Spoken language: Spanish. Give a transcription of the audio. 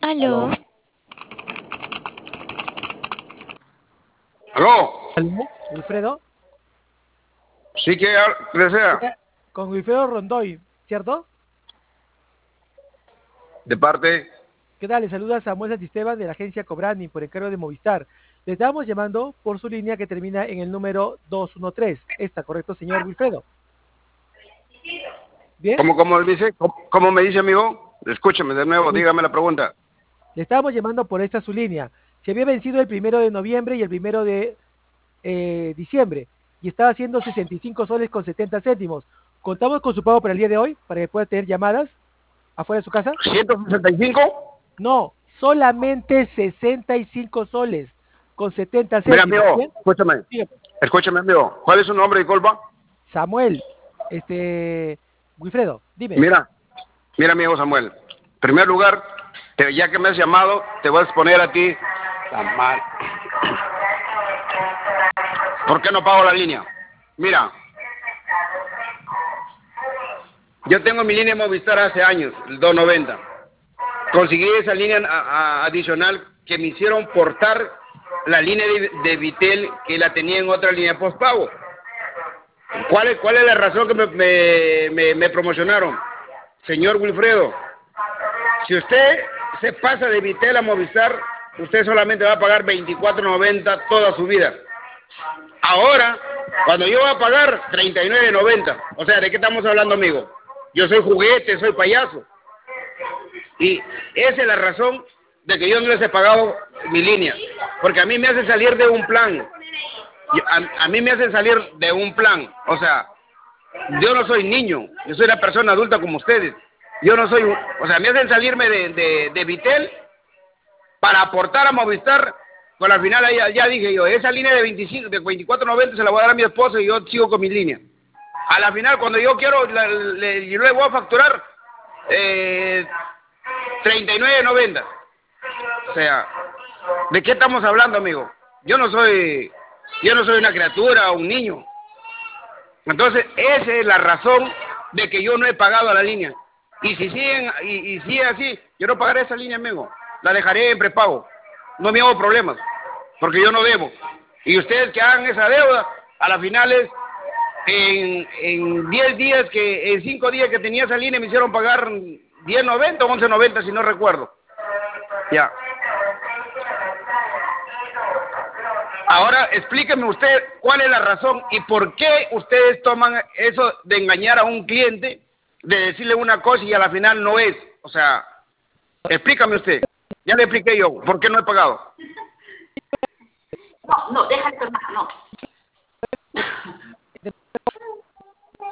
Aló. Aló. ¿Aló? ¿Aló? Wilfredo. Sí que desea. Con Wilfredo Rondoy, ¿cierto? De parte. ¿Qué tal? Le saluda Samuel Santisteban de la agencia Cobrani por encargo de Movistar. Le estábamos llamando por su línea que termina en el número 213. ¿Está correcto, señor Wilfredo? ¿Bien? ¿Cómo dice? ¿Cómo me dice, amigo? Escúchame de nuevo, dígame la pregunta. Le estábamos llamando por esta su línea. Se había vencido el 1 de noviembre y el 1 de diciembre y estaba haciendo 65 soles con 70 céntimos. ¿Contamos con su pago para el día de hoy para que pueda tener llamadas afuera de su casa? ¿165? No, solamente 65 soles con 70 Mira, céntimos. amigo, ¿Bien? escúchame. Dígame. Escúchame, amigo. ¿Cuál es su nombre, disculpa? Samuel, Wilfredo, dime. Mira, amigo Samuel. En primer lugar, ya que me has llamado, te voy a exponer a ti. Tan mal. ¿Por qué no pago la línea? Mira, yo tengo mi línea Movistar hace años, el 290. Conseguí esa línea adicional que me hicieron portar la línea de Vitel que la tenía en otra línea postpago. ¿Cuál es la razón que me promocionaron? Señor Wilfredo, si usted se pasa de Vitel a Movistar, usted solamente va a pagar 24.90 toda su vida. Ahora, cuando yo voy a pagar 39.90, o sea, ¿de qué estamos hablando, amigo? Yo soy juguete, soy payaso. Y esa es la razón de que yo no les he pagado mi línea. Porque a mí me hacen salir de un plan. A mí me hacen salir de un plan. O sea, yo no soy niño. Yo soy una persona adulta como ustedes. Yo no soy... O sea, me hacen salirme de Vitel para aportar a Movistar. Con al final ya dije yo, esa línea de 24.90 se la voy a dar a mi esposa y yo sigo con mi línea. A la final, cuando yo quiero, yo le voy a facturar 39.90. O sea, ¿de qué estamos hablando, amigo? Yo no soy una criatura o un niño. Entonces, esa es la razón de que yo no he pagado a la línea. Y si siguen, y sigue así, yo no pagaré esa línea, amigo. La dejaré en prepago. No me hago problemas, porque yo no debo. Y ustedes que hagan esa deuda, a la final es en 10 días, en 5 días que tenía esa línea me hicieron pagar 10.90 o 11.90 si no recuerdo. Ya. Ahora explíqueme usted cuál es la razón y por qué ustedes toman eso de engañar a un cliente, de decirle una cosa y a la final no es. O sea, explícame usted. Ya le expliqué yo, ¿por qué no he pagado? No, déjale tomar, no.